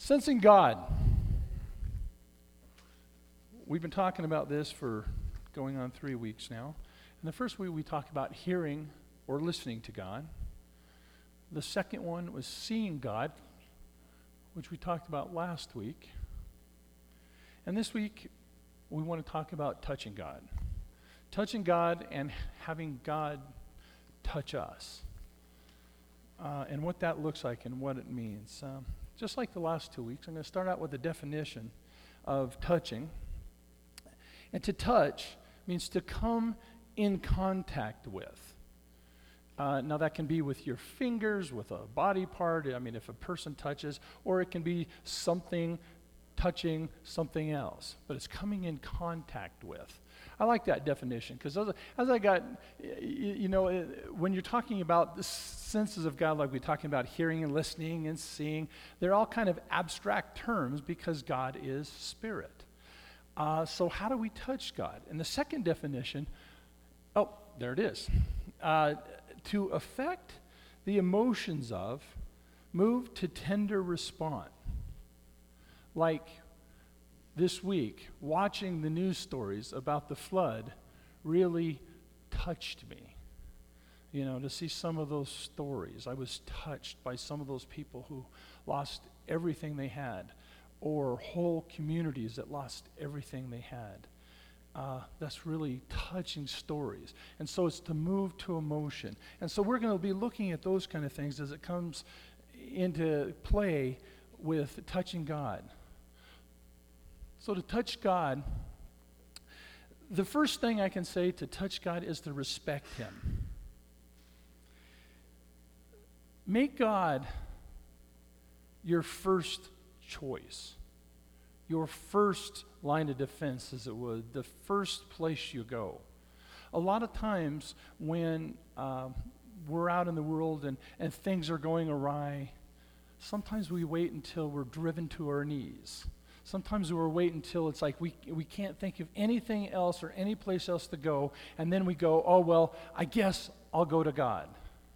Sensing God. We've been talking about this for going on 3 weeks now. And the first week we talked about hearing or listening to God. The second one was seeing God, which we talked about last week. And this week we want to talk about touching God. Touching God and having God touch us. And what that looks like and what it means. Just like the last 2 weeks, I'm going to start out with a definition of touching. And to touch means to come in contact with. Now that can be with your fingers, with a body part, I mean if a person touches, or it can be something touching something else. But it's coming in contact with. I like that definition because as I got, when you're talking about the senses of God, like we're talking about hearing and listening and seeing, they're all kind of abstract terms because God is spirit. So how do we touch God? And the second definition, there it is. To affect the emotions of, move to tender response. Like this week, watching the news stories about the flood really touched me. To see some of those stories. I was touched by some of those people who lost everything they had, or whole communities that lost everything they had. That's really touching stories. And so it's to move to emotion. And so we're going to be looking at those kind of things as it comes into play with touching God. So to touch God, the first thing I can say to touch God is to respect Him. Make God your first choice, your first line of defense, as it would, the first place you go. A lot of times when we're out in the world and things are going awry, sometimes we wait until we're driven to our knees. Sometimes we'll wait until it's like we can't think of anything else or any place else to go, and then we go, I guess I'll go to God.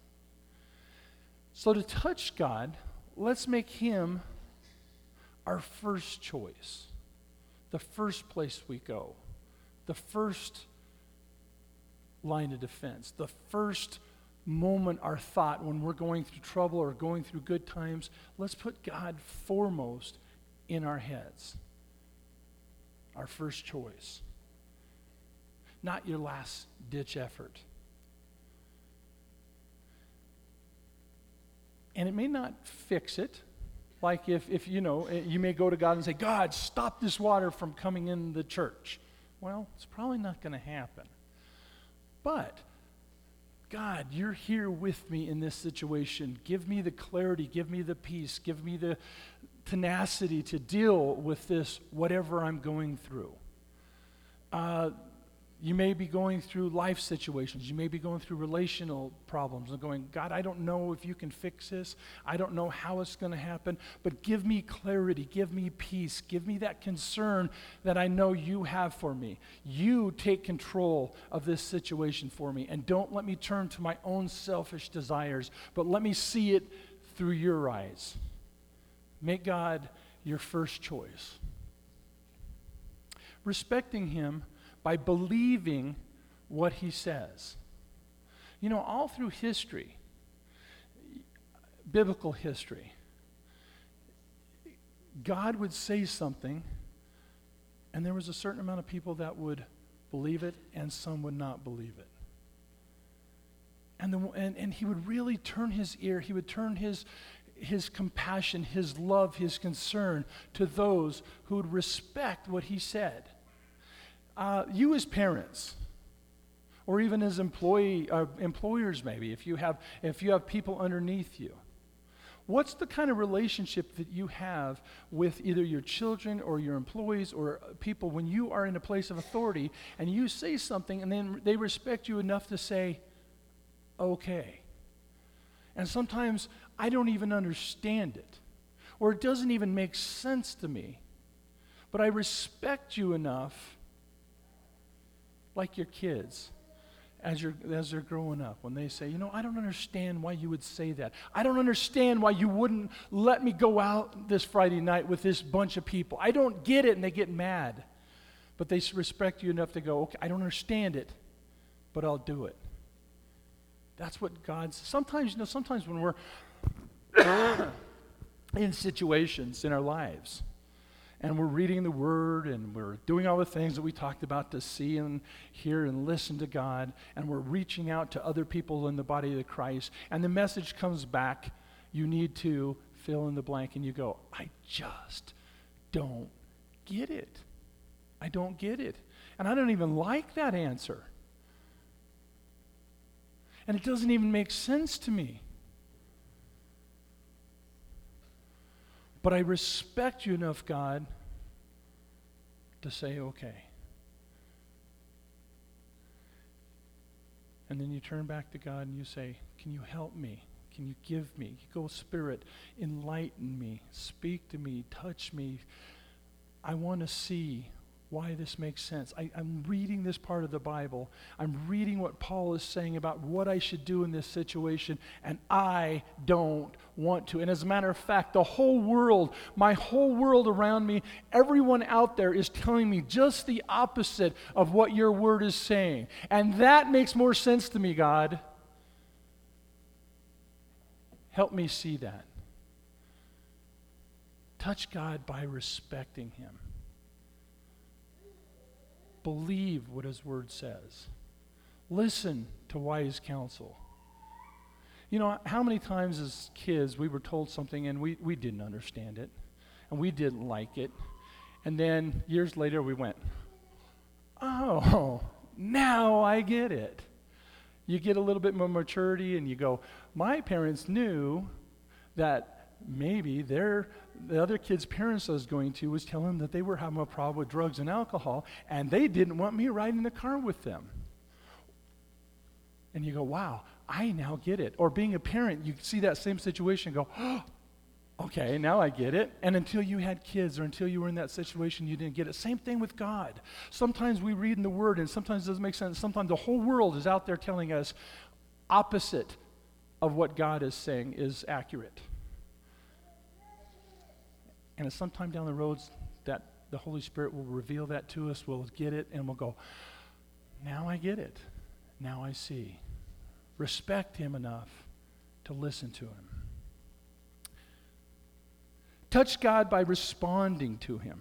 So to touch God, let's make Him our first choice, the first place we go, the first line of defense, the first moment, our thought when we're going through trouble or going through good times. Let's put God foremost in our heads, our first choice, not your last ditch effort. And it may not fix it, like if you may go to God and say, God, stop this water from coming in the church. Well, it's probably not going to happen. But God, you're here with me in this situation. Give me the clarity, give me the peace, give me the tenacity to deal with this, whatever I'm going through. You may be going through life situations. You may be going through relational problems and going, God, I don't know if you can fix this. I don't know how it's going to happen, but give me clarity, give me peace, give me that concern that I know you have for me. You take control of this situation for me, and don't let me turn to my own selfish desires, but let me see it through your eyes. Make God your first choice. Respecting Him by believing what He says. All through history, biblical history, God would say something, and there was a certain amount of people that would believe it, and some would not believe it. And He would really turn His ear, He would turn His compassion, His love, His concern to those who would respect what He said. You as parents, or even as employers maybe, if you have people underneath you, what's the kind of relationship that you have with either your children or your employees or people when you are in a place of authority and you say something and then they respect you enough to say, okay. And sometimes I don't even understand it, or it doesn't even make sense to me, but I respect you enough, like your kids, as they're growing up, when they say, I don't understand why you would say that. I don't understand why you wouldn't let me go out this Friday night with this bunch of people. I don't get it, and they get mad. But they respect you enough to go, okay, I don't understand it, but I'll do it. That's what sometimes when we're in situations in our lives, and we're reading the Word, and we're doing all the things that we talked about to see and hear and listen to God, and we're reaching out to other people in the body of Christ, and the message comes back, you need to fill in the blank, and you go, I just don't get it. I don't get it. And I don't even like that answer. And it doesn't even make sense to me. But I respect you enough, God, to say, okay. And then you turn back to God and you say, can you help me? Can you give me? Go, Spirit, enlighten me, speak to me, touch me. I want to see why this makes sense. I'm reading this part of the Bible. I'm reading what Paul is saying about what I should do in this situation, and I don't want to. And as a matter of fact, the whole world, my whole world around me, everyone out there is telling me just the opposite of what your word is saying. And that makes more sense to me, God. Help me see that. Touch God by respecting him. Believe what his word says. Listen to wise counsel. How many times as kids we were told something and we didn't understand it, and we didn't like it, and then years later we went, oh, now I get it. You get a little bit more maturity and you go, my parents knew that maybe the other kid's parents I was going to was telling them that they were having a problem with drugs and alcohol, and they didn't want me riding in the car with them. And you go, wow, I now get it. Or being a parent, you see that same situation and go, oh, okay, now I get it. And until you had kids or until you were in that situation, you didn't get it. Same thing with God. Sometimes we read in the Word and sometimes it doesn't make sense. Sometimes the whole world is out there telling us opposite of what God is saying is accurate. And sometime down the road that the Holy Spirit will reveal that to us, we'll get it, and we'll go, now I get it. Now I see. Respect him enough to listen to him. Touch God by responding to him.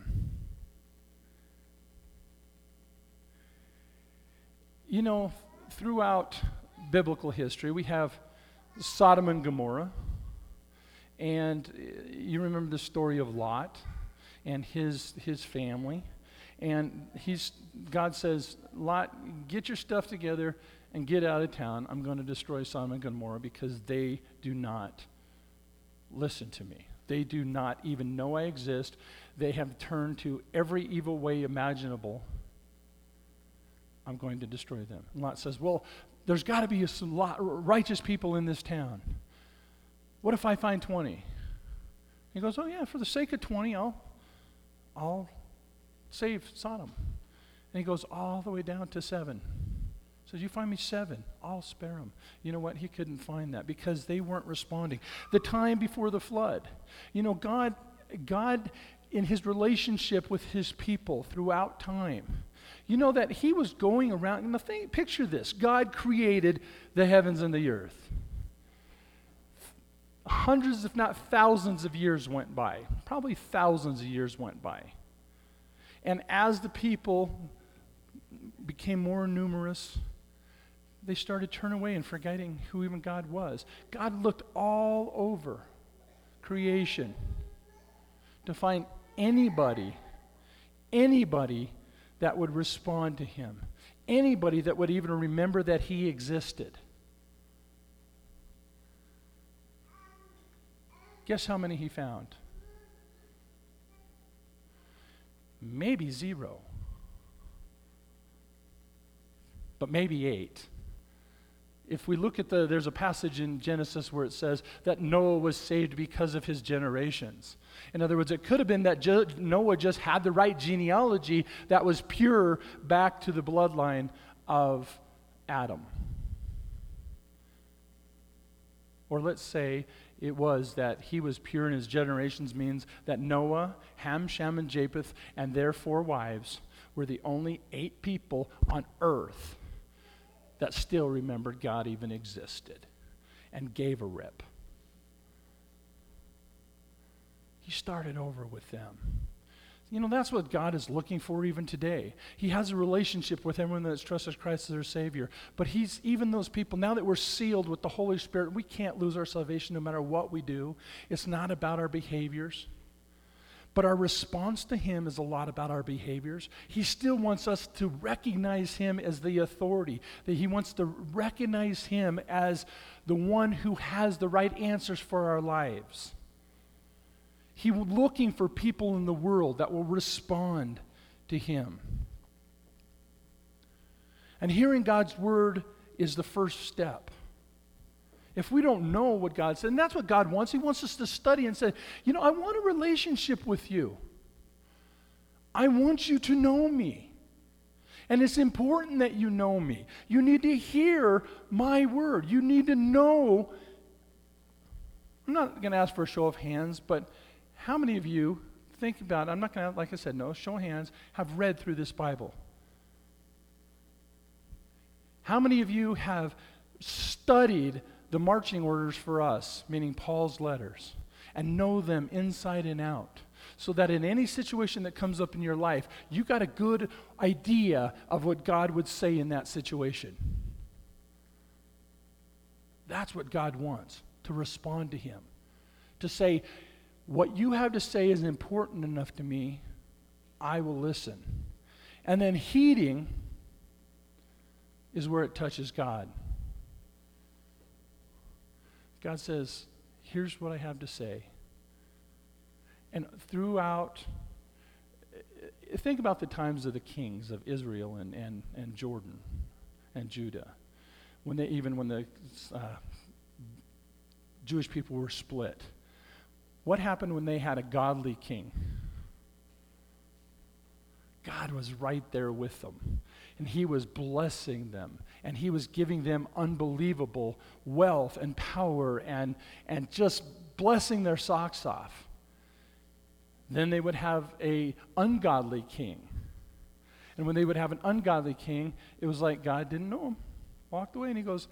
Throughout biblical history, we have Sodom and Gomorrah. And you remember the story of Lot and his family. And God says, Lot, get your stuff together and get out of town. I'm going to destroy Sodom and Gomorrah because they do not listen to me. They do not even know I exist. They have turned to every evil way imaginable. I'm going to destroy them. And Lot says, well, there's got to be some righteous people in this town. What if I find 20? He goes, oh yeah, for the sake of 20, I'll save Sodom. And he goes all the way down to 7. Says, you find me 7, I'll spare them. You know what? He couldn't find that because they weren't responding. The time before the flood. God in his relationship with his people throughout time, that he was going around, and picture this, God created the heavens and the earth. Hundreds, if not thousands of years went by. Probably thousands of years went by. And as the people became more numerous, they started turning away and forgetting who even God was. God looked all over creation to find anybody that would respond to him. Anybody that would even remember that he existed. Guess how many he found? Maybe 0. But maybe 8. If we look at there's a passage in Genesis where it says that Noah was saved because of his generations. In other words, it could have been that Noah just had the right genealogy that was pure back to the bloodline of Adam. Or let's say it was that he was pure in his generations, means that Noah, Ham, Shem, and Japheth, and their 4 wives were the only 8 people on earth that still remembered God even existed and gave a rip. He started over with them. You know, that's what God is looking for even today. He has a relationship with everyone that's trusted Christ as their Savior. But he's even those people, now that we're sealed with the Holy Spirit, we can't lose our salvation no matter what we do. It's not about our behaviors. But our response to him is a lot about our behaviors. He still wants us to recognize him as the authority, that he wants to recognize him as the one who has the right answers for our lives. He's looking for people in the world that will respond to him. And hearing God's word is the first step. If we don't know what God said, and that's what God wants. He wants us to study and say, you know, I want a relationship with you. I want you to know me. And it's important that you know me. You need to hear my word. You need to know. I'm not going to ask for a show of hands, but how many of you, think about it, I'm not going to, like I said, no, show of hands, have read through this Bible? How many of you have studied the marching orders for us, meaning Paul's letters, and know them inside and out, so that in any situation that comes up in your life, you got a good idea of what God would say in that situation? That's what God wants, to respond to him, to say, what you have to say is important enough to me, I will listen. And then heeding is where it touches God. God says, here's what I have to say. And throughout, think about the times of the kings of Israel and Jordan and Judah, when the Jewish people were split. What happened when they had a godly king? God was right there with them, and he was blessing them, and he was giving them unbelievable wealth and power and just blessing their socks off. Then they would have an ungodly king. And when they would have an ungodly king, it was like God didn't know him. Walked away, and he goes,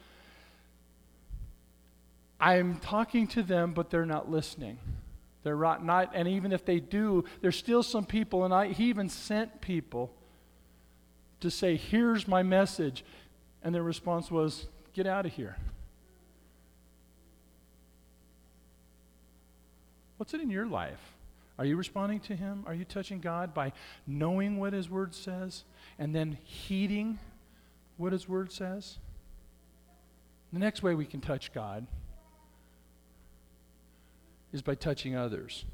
I'm talking to them, but they're not listening. They're not, and even if they do, there's still some people, and he even sent people to say, here's my message. And their response was, get out of here. What's it in your life? Are you responding to him? Are you touching God by knowing what his word says and then heeding what his word says? The next way we can touch God is by touching others.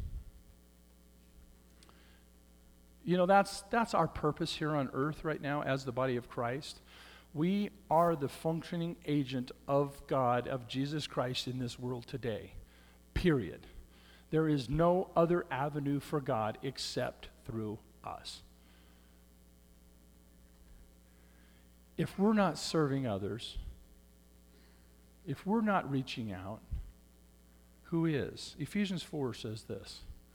You know, that's our purpose here on earth right now as the body of Christ. We are the functioning agent of God, of Jesus Christ in this world today, period. There is no other avenue for God except through us. If we're not serving others, if we're not reaching out, who is? Ephesians 4 says this.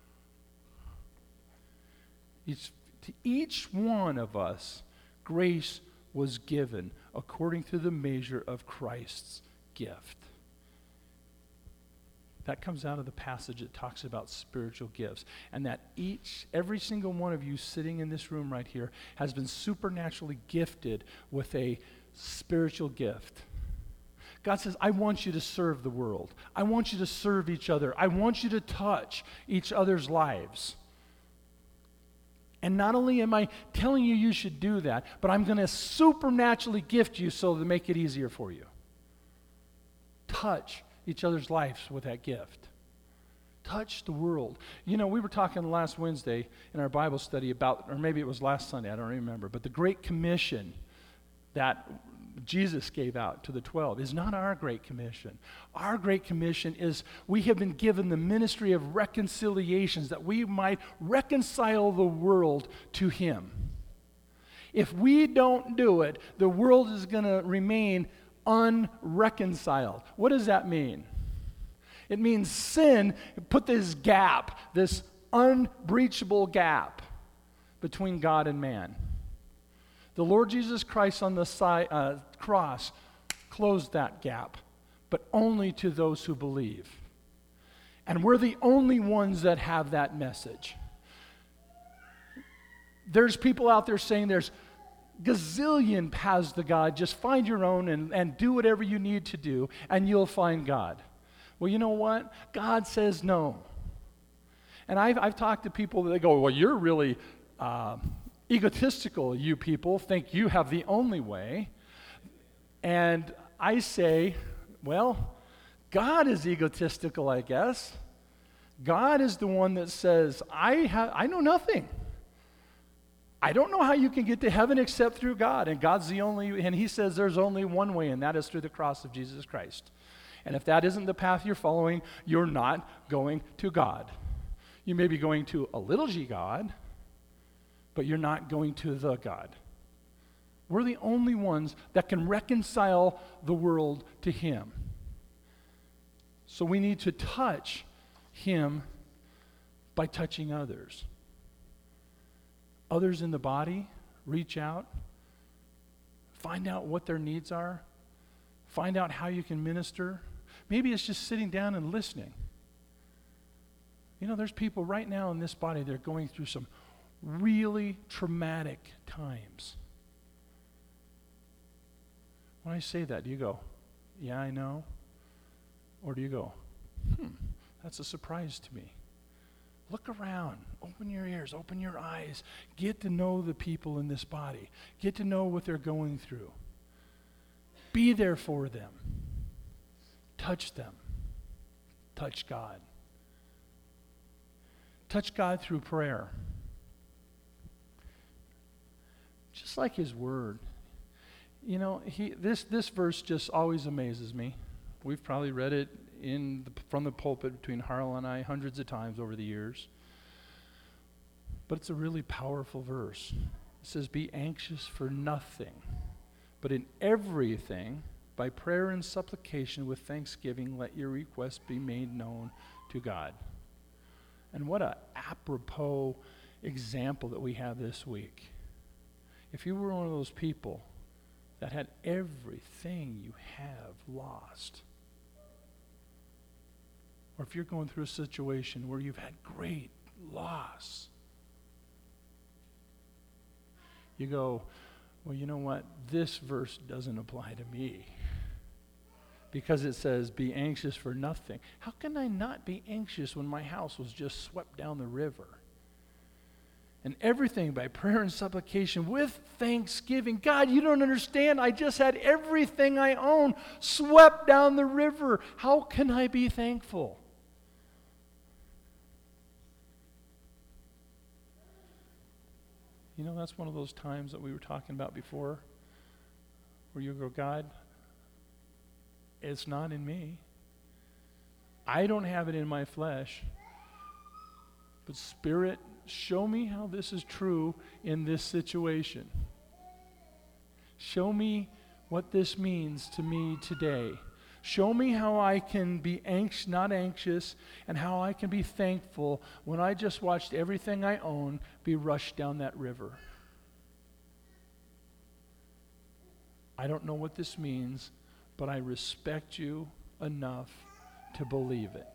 To each one of us, grace was given according to the measure of Christ's gift. That comes out of the passage that talks about spiritual gifts. And that every single one of you sitting in this room right here has been supernaturally gifted with a spiritual gift. God says, I want you to serve the world. I want you to serve each other. I want you to touch each other's lives. And not only am I telling you you should do that, but I'm going to supernaturally gift you so to make it easier for you. Touch each other's lives with that gift. Touch the world. You know, we were talking last Wednesday in our Bible study about, or maybe it was last Sunday, I don't remember, but the Great Commission that Jesus gave out to the 12 is not our Great Commission. Our Great Commission is we have been given the ministry of reconciliations that we might reconcile the world to him. If we don't do it, the world is going to remain unreconciled. What does that mean? It means sin put this gap, this unbreachable gap between God and man. The Lord Jesus Christ on the cross closed that gap, but only to those who believe. And we're the only ones that have that message. There's people out there saying there's gazillion paths to God. Just find your own and do whatever you need to do, and you'll find God. Well, you know what? God says no. And I've talked to people that go, well, you're really egotistical, you people think you have the only way. And I say, well, God is egotistical, I guess. God is the one that says, I know nothing. I don't know how you can get to heaven except through God. And God's the only, and he says there's only one way, and that is through the cross of Jesus Christ. And if that isn't the path you're following, you're not going to God. You may be going to a little g God, but you're not going to the God. We're the only ones that can reconcile the world to him. So we need to touch him by touching others. Others in the body, reach out, find out what their needs are, find out how you can minister. Maybe it's just sitting down and listening. You know, there's people right now in this body that are going through some really traumatic times. When I say that, do you go, yeah, I know? Or do you go, that's a surprise to me? Look around, open your ears, open your eyes, get to know the people in this body, get to know what they're going through. Be there for them. Touch them. Touch God. Touch God through prayer. Just like his word. You know, this verse just always amazes me. We've probably read it from the pulpit between Harl and I hundreds of times over the years. But it's a really powerful verse. It says, be anxious for nothing, but in everything, by prayer and supplication with thanksgiving, let your requests be made known to God. And what an apropos example that we have this week. If you were one of those people that had everything you have lost, or if you're going through a situation where you've had great loss, you go, well, you know what? This verse doesn't apply to me. Because it says, be anxious for nothing. How can I not be anxious when my house was just swept down the river? And everything by prayer and supplication with thanksgiving. God, you don't understand. I just had everything I own swept down the river. How can I be thankful? You know, that's one of those times that we were talking about before where you go, God, it's not in me. I don't have it in my flesh. But Spirit, show me how this is true in this situation. Show me what this means to me today. Show me how I can be not anxious, and how I can be thankful when I just watched everything I own be rushed down that river. I don't know what this means, but I respect you enough to believe it.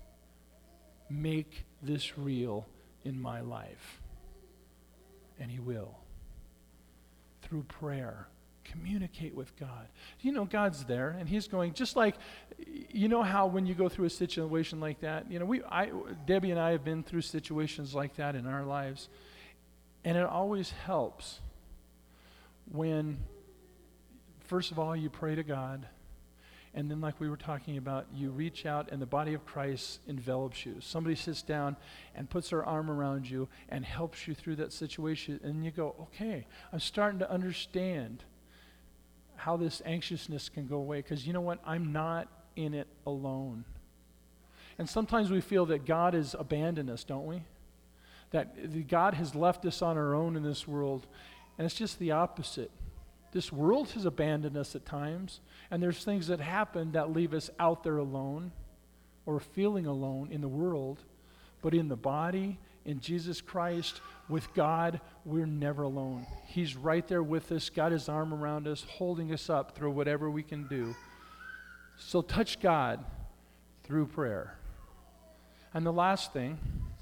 Make this real in my life. And he will. Through prayer. Communicate with God. You know, God's there, and he's going, just like, you know how when you go through a situation like that, you know, Debbie and I have been through situations like that in our lives, and it always helps when, first of all, you pray to God, and then like we were talking about, you reach out and the body of Christ envelops you. Somebody sits down and puts their arm around you and helps you through that situation, and you go, okay, I'm starting to understand how this anxiousness can go away, because you know what? I'm not in it alone. And sometimes we feel that God has abandoned us, don't we? That God has left us on our own in this world. And it's just the opposite. This world has abandoned us at times, and there's things that happen that leave us out there alone or feeling alone in the world. But in the body, in Jesus Christ, with God, we're never alone. He's right there with us, got his arm around us, holding us up through whatever we can do. So touch God through prayer. And the last thing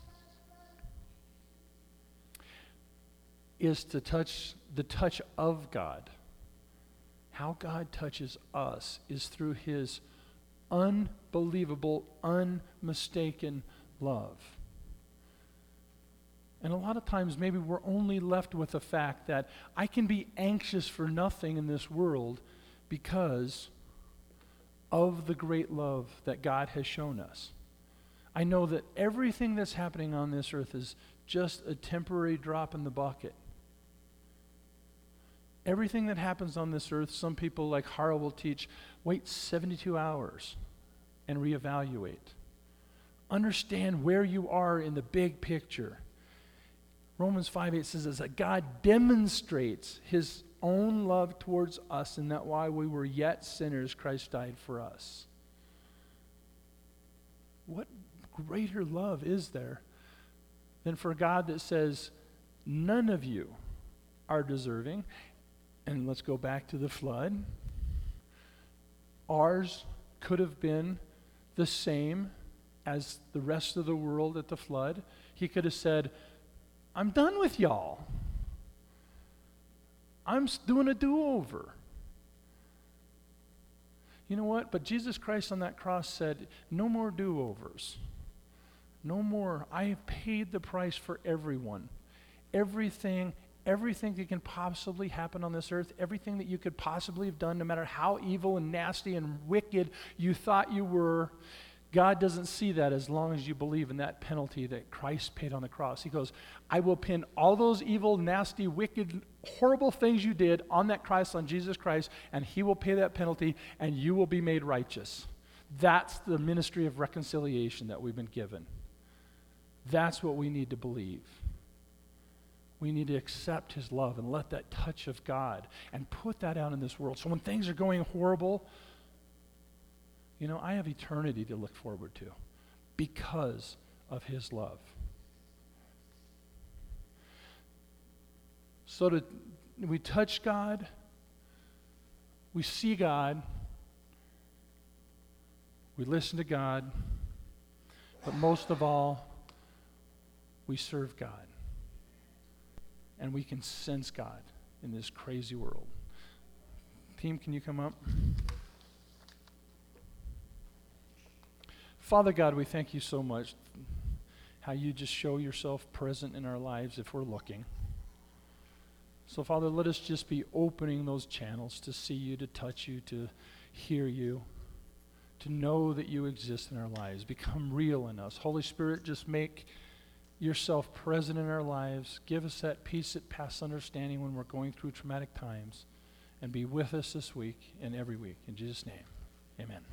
is to touch the touch of God. How God touches us is through his unbelievable, unmistaken love. And a lot of times maybe we're only left with the fact that I can be anxious for nothing in this world because of the great love that God has shown us. I know that everything that's happening on this earth is just a temporary drop in the bucket. Everything that happens on this earth, some people like Harl will teach, wait 72 hours and reevaluate. Understand where you are in the big picture. Romans 5:8 says that God demonstrates his own love towards us, and that while we were yet sinners, Christ died for us. What greater love is there than for God that says, none of you are deserving? And let's go back to the flood. Ours could have been the same as the rest of the world at the flood. He could have said, I'm done with y'all. I'm doing a do-over. You know what? But Jesus Christ on that cross said, no more do-overs. No more. I have paid the price for everyone. Everything that can possibly happen on this earth, everything that you could possibly have done, no matter how evil and nasty and wicked you thought you were, God doesn't see that as long as you believe in that penalty that Christ paid on the cross. He goes, I will pin all those evil, nasty, wicked, horrible things you did on that Christ, on Jesus Christ, and he will pay that penalty, and you will be made righteous. That's the ministry of reconciliation that we've been given. That's what we need to believe. We need to accept his love and let that touch of God and put that out in this world. So when things are going horrible, you know, I have eternity to look forward to because of his love. So we touch God, we see God, we listen to God, but most of all, we serve God. And we can sense God in this crazy world. Team, can you come up? Father God, we thank you so much how you just show yourself present in our lives if we're looking. So Father, let us just be opening those channels to see you, to touch you, to hear you, to know that you exist in our lives. Become real in us. Holy Spirit, just make yourself present in our lives. Give us that peace that passes understanding when we're going through traumatic times. And be with us this week and every week. In Jesus' name, amen.